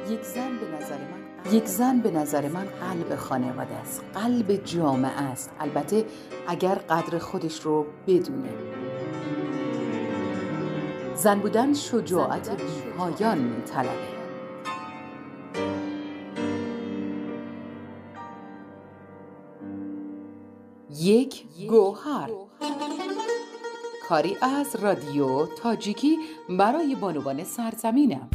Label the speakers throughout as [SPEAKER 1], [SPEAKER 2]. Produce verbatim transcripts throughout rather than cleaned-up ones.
[SPEAKER 1] یک زن به نظر من یک زن به نظر من قلب خانواده است، قلب جامعه است، البته اگر قدر خودش رو بدونه. زن بودن شجاعت بی‌پایان می‌طلبه. یک گوهر، کاری از رادیو تاجیکی برای بانوان سرزمینم.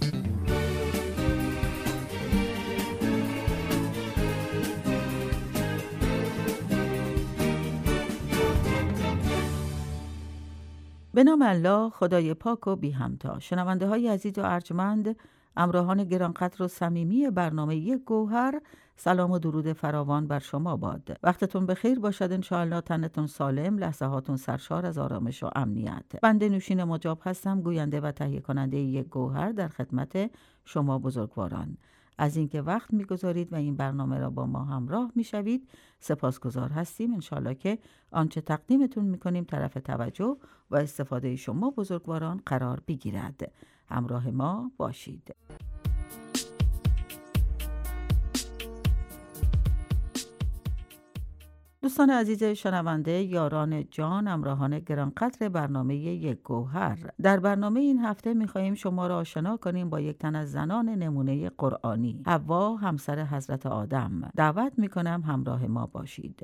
[SPEAKER 2] به نام الله، خدای پاک و بی همتا. شنونده های عزیز و ارجمند، همراهان گرانقدر و صمیمی برنامه یک گوهر، سلام و درود فراوان بر شما باد. وقتتون بخیر باشد انشاءالله، تنتون سالم، لحظه هاتون سرشار از آرامش و امنیت. بنده نوشین مجاب هستم، گوینده و تهیه کننده یک گوهر در خدمت شما بزرگواران. از اینکه وقت میگذارید و این برنامه را با ما همراه میشوید سپاسگزار هستیم. انشالله که آنچه تقدیمتون میکنیم طرف توجه و استفاده شما بزرگواران قرار بگیرد. همراه ما باشید. دوستان عزیز شنونده، یاران جان، همراهان گرانقدر برنامه یک گوهر، در برنامه این هفته می‌خواهیم شما را آشنا کنیم با یک تن از زنان نمونه قرآنی، حوا همسر حضرت آدم. دعوت می‌کنم همراه ما باشید.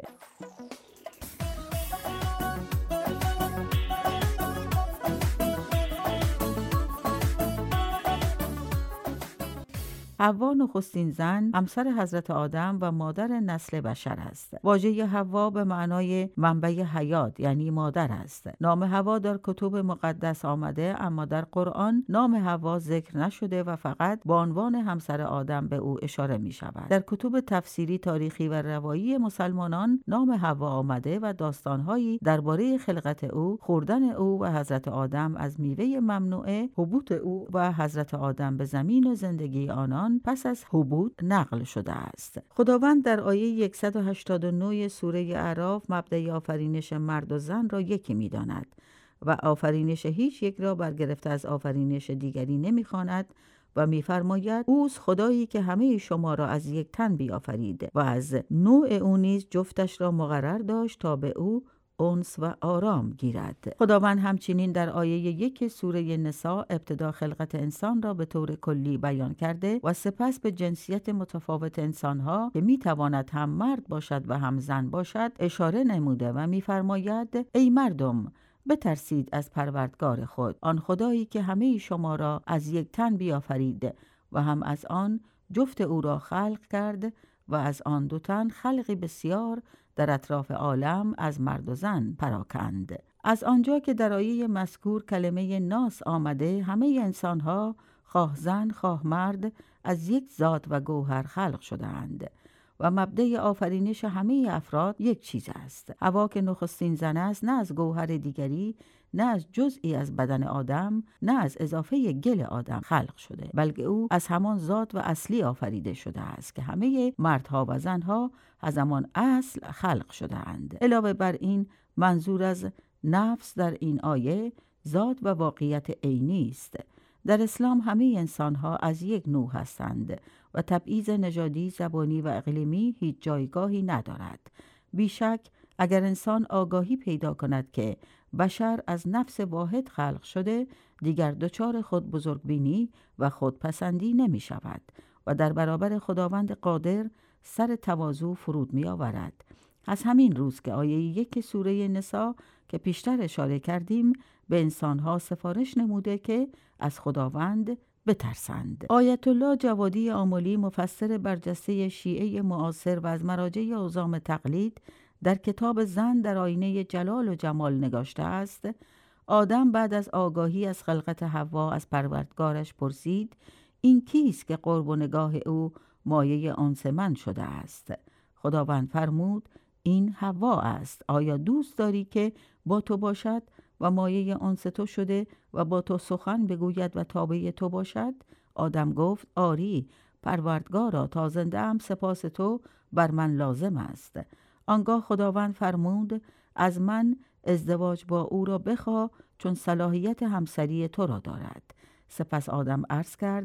[SPEAKER 2] حوا نخستین زن، همسر حضرت آدم و مادر نسل بشر است. واژه حوا به معنای منبع حیات یعنی مادر است. نام حوا در کتب مقدس آمده، اما در قرآن نام حوا ذکر نشده و فقط با عنوان همسر آدم به او اشاره می شود. در کتب تفسیری، تاریخی و روایی مسلمانان نام حوا آمده و داستانهایی درباره خلقت او، خوردن او و حضرت آدم از میوه ممنوعه، حبوط او و حضرت آدم به زمین و زندگی آنان پس از حبوط نقل شده است. خداوند در آیه صد و هشتاد و نه سوره اعراف مبدأ آفرینش مرد و زن را یکی می‌داند و آفرینش هیچ یک را برگرفته از آفرینش دیگری نمی‌خواند و می‌فرماید اوست خدایی که همه شما را از یک تن بیافرید و از نوع او نیز جفتش را مقرر داشت تا به او انس و آرام گیرد. خداوند همچنین در آیه یک سوره نساء ابتدا خلقت انسان را به طور کلی بیان کرده و سپس به جنسیت متفاوت انسانها که میتواند هم مرد باشد و هم زن باشد اشاره نموده و میفرماید ای مردم، بترسید از پروردگار خود، آن خدایی که همه شما را از یک تن بیافرید و هم از آن جفت او را خلق کرد و از آن دو تن خلقی بسیار در اطراف عالم از مرد و زن پراکند. از آنجا که در آیه مذکور کلمه ناس آمده، همه انسانها خواه زن خواه مرد از یک ذات و گوهر خلق شده‌اند و مبدأ آفرینش همه افراد یک چیز است. حوا که نخستین زن است، نه از گوهر دیگری، نه از جزئی از بدن آدم، نه از اضافه گل آدم خلق شده، بلکه او از همان ذات و اصلی آفریده شده است که همه مردها و زنها از همان اصل خلق شده اند. علاوه بر این، منظور از نفس در این آیه ذات و واقعیت عینی است. در اسلام همه انسانها از یک نوع هستند و تبعیض نژادی، زبانی و اقلیمی هیچ جایگاهی ندارد. بیشک اگر انسان آگاهی پیدا کند که بشر از نفس واحد خلق شده، دیگر دچار خود بزرگبینی و خودپسندی نمی شود و در برابر خداوند قادر سر تواضع فرود می آورد. از همین روز که آیه یک سوره نساء که پیشتر اشاره کردیم به انسانها سفارش نموده که از خداوند بترسند. آیت الله جوادی آملی، مفسر برجسته شیعه معاصر و از مراجع عظام تقلید، در کتاب زن در آینه جلال و جمال نگاشته است: آدم بعد از آگاهی از خلقت حوا از پروردگارش پرسید این کیست که قرب و نگاه او مایه انس من شده است؟ خداوند فرمود این حوا است. آیا دوست داری که با تو باشد و مایه انس تو شده و با تو سخن بگوید و تابع تو باشد؟ آدم گفت آری پروردگارا، تا زنده ام سپاس تو بر من لازم است. آنگاه خداوند فرمود از من ازدواج با او را بخواه چون صلاحیت همسری تو را دارد. سپس آدم عرض کرد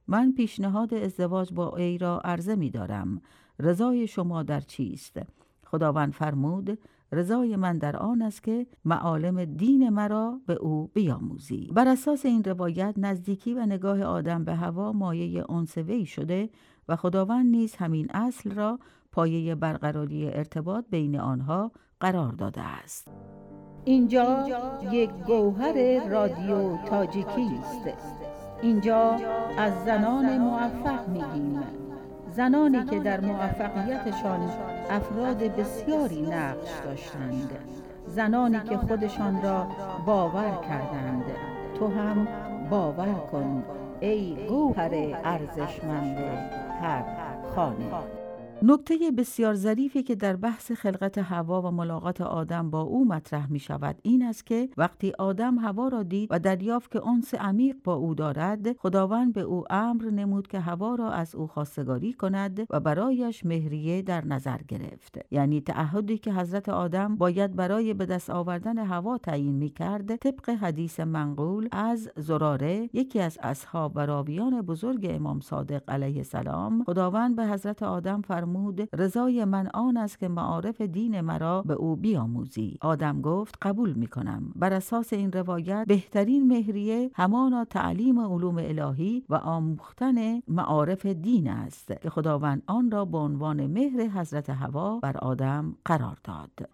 [SPEAKER 2] من پیشنهاد ازدواج با ای را عرضه می دارم. رضای شما در چیست؟ خداوند فرمود رضای من در آن است که معالم دین مرا به او بیاموزی. بر اساس این روایت نزدیکی و نگاه آدم به حوا مایه انس وی شده و خداوند نیز همین اصل را پایه برقراری ارتباط بین آنها قرار داده است.
[SPEAKER 3] اینجا یک گوهر رادیو تاجیکی است. اینجا از زنان موفق میگیم، زنانی که در موفقیتشان افراد بسیاری نقش داشتند، زنانی که خودشان را باور کردند. تو هم باور کن ای گوهر ارزشمند هر خانه.
[SPEAKER 2] نکته بسیار ظریفی که در بحث خلقت حوا و ملاقات آدم با او مطرح می شود این است که وقتی آدم حوا را دید و دریافت که انس عمیق با او دارد، خداوند به او امر نمود که حوا را از او خواستگاری کند و برایش مهریه در نظر گرفت. یعنی تعهدی که حضرت آدم باید برای به دست آوردن حوا تعیین می کرد طبق حدیث منقول از زراره، یکی از اصحاب و راویان بزرگ امام صادق علیه السلام. خداوند به حضرت آدم فرمود رضای من آن است که معارف دین مرا به او بیاموزی. آدم گفت قبول می کنم. بر اساس این روایت بهترین مهریه همانا تعلیم علوم الهی و آموختن معارف دین است که خداوند آن را به عنوان مهر حضرت حوا بر آدم قرار داد.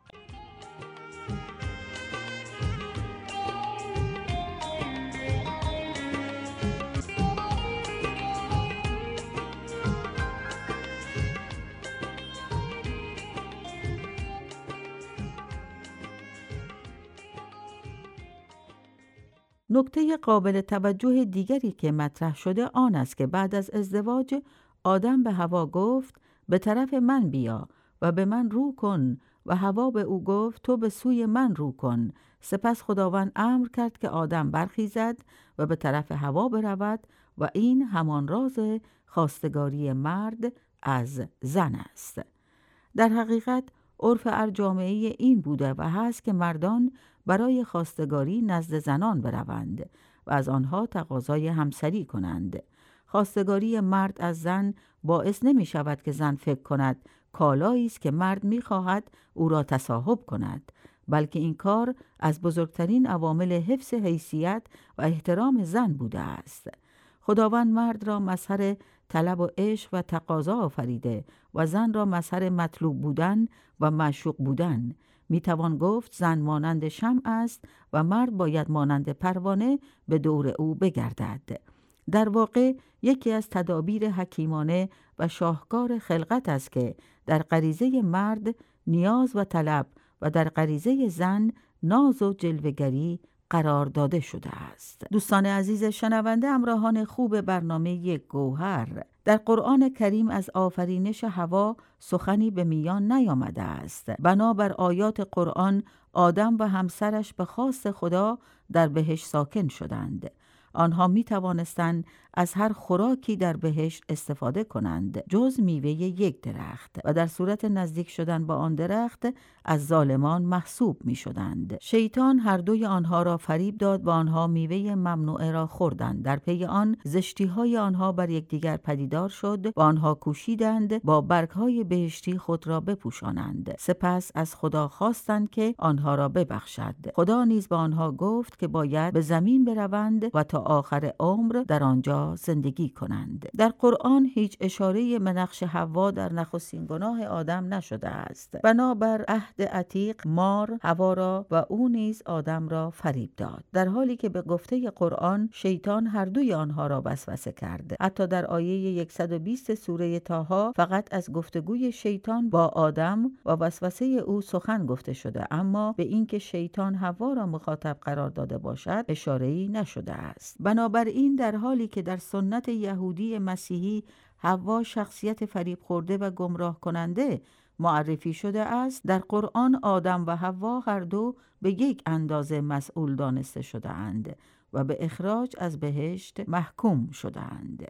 [SPEAKER 2] نکته قابل توجه دیگری که مطرح شده آن است که بعد از ازدواج آدم به حوا گفت به طرف من بیا و به من رو کن و حوا به او گفت تو به سوی من رو کن. سپس خداوند امر کرد که آدم برخیزد و به طرف حوا برود و این همان راز خواستگاری مرد از زن است. در حقیقت عرف هر جامعه این بوده و هست که مردان برای خواستگاری نزد زنان بروند و از آنها تقاضای همسری کنند. خواستگاری مرد از زن باعث نمی شود که زن فکر کند کالایی است که مرد می خواهد او را تصاحب کند، بلکه این کار از بزرگترین عوامل حفظ حیثیت و احترام زن بوده است. خداوند مرد را مظهر طلب و عشق و تقاضا آفریده و زن را مظهر مطلوب بودن و معشوق بودن. می توان گفت زن مانند شمع است و مرد باید مانند پروانه به دور او بگردد. در واقع یکی از تدابیر حکیمانه و شاهکار خلقت است که در غریزه مرد نیاز و طلب و در غریزه زن ناز و جلوه‌گری قرار داده شده است. دوستان عزیز شنونده، همراهان خوب برنامه یک گوهر، در قرآن کریم از آفرینش حوا سخنی به میان نیامده است. بنابر آیات قرآن آدم و همسرش به خواست خدا در بهشت ساکن شدند. آنها می توانستند از هر خوراکی در بهشت استفاده کنند جز میوه یک درخت و در صورت نزدیک شدن با آن درخت از ظالمان محسوب می شدند. شیطان هر دوی آنها را فریب داد و آنها میوه ممنوعه را خوردند. در پی آن زشتی های آنها بر یکدیگر پدیدار شد و آنها کوشیدند با برگ های بهشتی خود را بپوشانند. سپس از خدا خواستند که آنها را ببخشد. خدا نیز به آنها گفت که باید به زمین بروند و تا آخر عمر در آنجا زندگی کنند. در قرآن هیچ اشاره به نقش حوا در نخستین گناه آدم نشده است. بنابر عهد عتیق مار حوا را و او نیز آدم را فریب داد، در حالی که به گفته قرآن شیطان هر دوی آنها را وسوسه کرد. حتی در آیه صد و بیست سوره طه فقط از گفتگوی شیطان با آدم و وسوسه او سخن گفته شده، اما به اینکه شیطان حوا را مخاطب قرار داده باشد اشاره‌ای نشده است. بنابراین در حالی که در سنت یهودی مسیحی حوا شخصیت فریب خورده و گمراه کننده معرفی شده است، در قرآن آدم و حوا هر دو به یک اندازه مسئول دانسته شده اند و به اخراج از بهشت محکوم شده اند.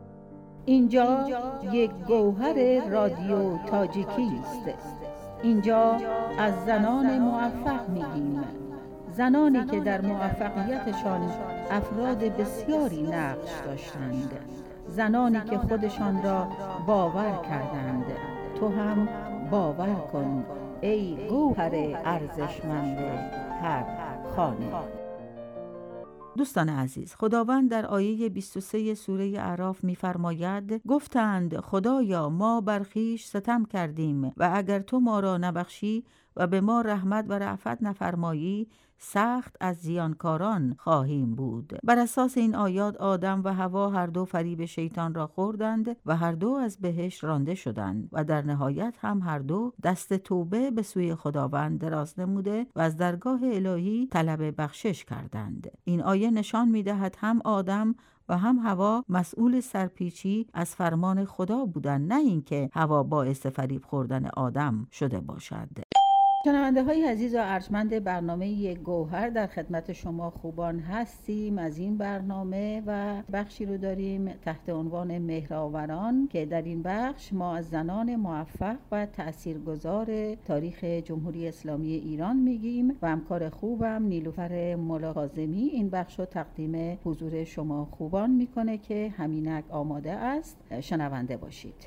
[SPEAKER 3] اینجا یک گوهر رادیو تاجیکی است. اینجا از زنان موفق میگیم، زنانی که در موفقیتشان افراد بسیاری نقش داشتند، زنانی که خودشان را باور کردند. تو هم باور کن ای گوهر ارزشمند هر خانه.
[SPEAKER 2] دوستان عزیز، خداوند در آیه بیست و سه سوره اعراف می‌فرماید: گفتند خدایا ما بر خویش ستم کردیم و اگر تو ما را نبخشی و به ما رحمت و رأفت نفرمایی سخت از زیانکاران خواهیم بود. بر اساس این آیات آدم و حوا هر دو فریب شیطان را خوردند و هر دو از بهشت رانده شدند و در نهایت هم هر دو دست توبه به سوی خداوند دراز نموده و از درگاه الهی طلب بخشش کردند. این آیه نشان می‌دهد هم آدم و هم حوا مسئول سرپیچی از فرمان خدا بودند، نه اینکه حوا باعث فریب خوردن آدم شده باشد.
[SPEAKER 3] شنونده های عزیز و ارجمند برنامه یک گوهر، در خدمت شما خوبان هستیم. از این برنامه و بخشی رو داریم تحت عنوان مهرآوران که در این بخش ما از زنان موفق و تاثیرگذار تاریخ جمهوری اسلامی ایران میگیم و همکار خوبم نیلوفر ملاکاظمی این بخش رو تقدیم حضور شما خوبان میکنه که همینک آماده است. شنونده باشید.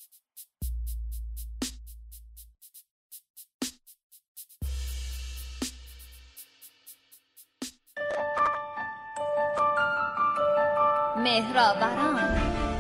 [SPEAKER 4] مهرآوران.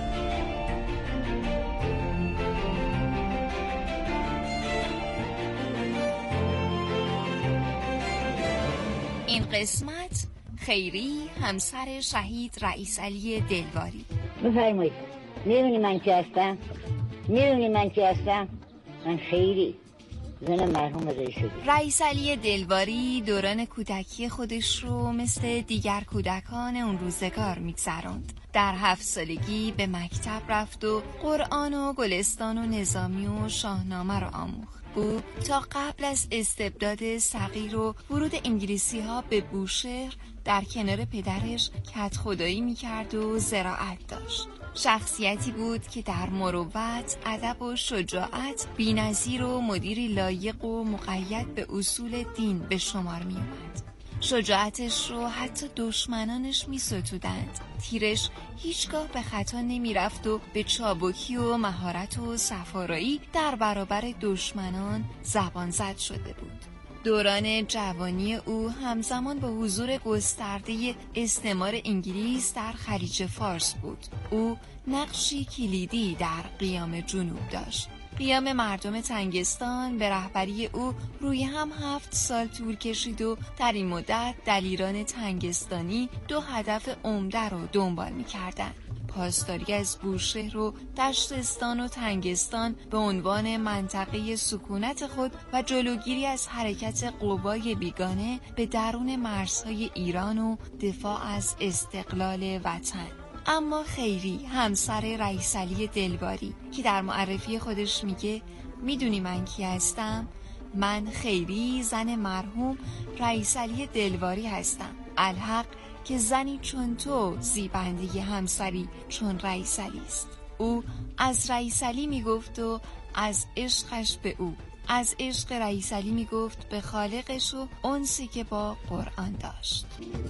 [SPEAKER 4] این قسمت خیری همسر شهید رئیس علی دلواری.
[SPEAKER 5] بفرمایید. میدونی من کی هستم؟ میدونی من کی هستم؟ من خیری، زن مرحوم رئیس علی.
[SPEAKER 4] رئیس علی دلواری دوران کودکی خودش رو مثل دیگر کودکان اون روزگار میگذروند. در هفت سالگی به مکتب رفت و قرآن و گلستان و نظامی و شاهنامه رو آموخت. او تا قبل از استبداد صغیر و ورود انگلیسی ها به بوشهر در کنار پدرش کدخدایی میکرد و زراعت داشت. شخصیتی بود که در مروت، ادب و شجاعت بی‌نظیر و مدیری لایق و مقید به اصول دین به شمار می اومد. شجاعتش رو حتی دشمنانش می ستودند. تیرش هیچگاه به خطا نمی رفت و به چابکی و مهارت و صفارایی در برابر دشمنان زبان زد شده بود. دوران جوانی او همزمان با حضور گسترده استعمار انگلیس در خلیج فارس بود. او نقشی کلیدی در قیام جنوب داشت. قیام مردم تنگستان به رهبری او روی هم هفت سال طول کشید و در این مدت دلیران تنگستانی دو هدف عمده رو دنبال می‌کردند: پاسداری از بوشهر و دشتستان و تنگستان به عنوان منطقه سکونت خود و جلوگیری از حرکت قوای بیگانه به درون مرزهای ایران و دفاع از استقلال وطن. اما خیری همسر رئیس علی دلواری که در معرفی خودش میگه: میدونی من کی هستم؟ من خیری، زن مرحوم رئیس علی دلواری هستم. الحق که زنی چون تو زیبنده همسری چون رئیس علی است. او از رئیس علی میگفت و از عشقش به او، از عشق رئیس علی میگفت به خالقش و انسی که با قرآن داشت.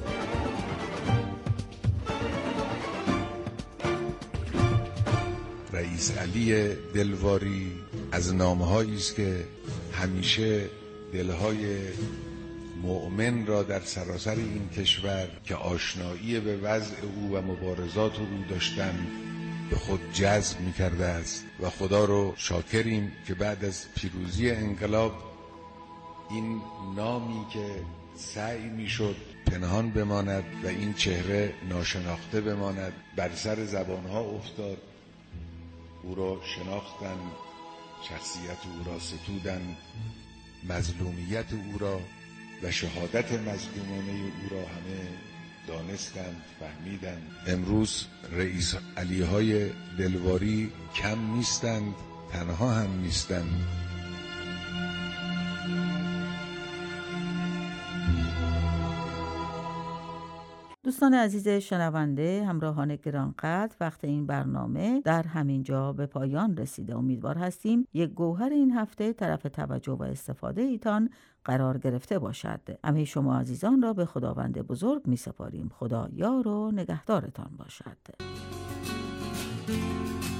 [SPEAKER 6] رئیس علی دلواری از نامه‌هایی است که همیشه دلهای مؤمن را در سراسر این کشور که آشنایی به وضع او و مبارزات او داشتند به خود جذب می‌کرده است و خدا رو شاکریم که بعد از پیروزی انقلاب این نامی که سعی می‌شد پنهان بماند و این چهره ناشناخته بماند بر سر زبانها افتاد. او را شناختن، شخصیت او را ستودن، مظلومیت او را و شهادت مظلومانه او را همه دانستند، فهمیدند. امروز رئیس علی های دلواری کم نیستند، تنها هم نیستند.
[SPEAKER 2] دوستان عزیز شنونده، همراهان گرانقدر، وقت این برنامه در همین جا به پایان رسیده. امیدوار هستیم یک گوهر این هفته طرف توجه و استفاده ایتان قرار گرفته باشد. همه شما عزیزان را به خداوند بزرگ می سپاریم. خدا یار و نگهدارتان باشد.
[SPEAKER 3] شما.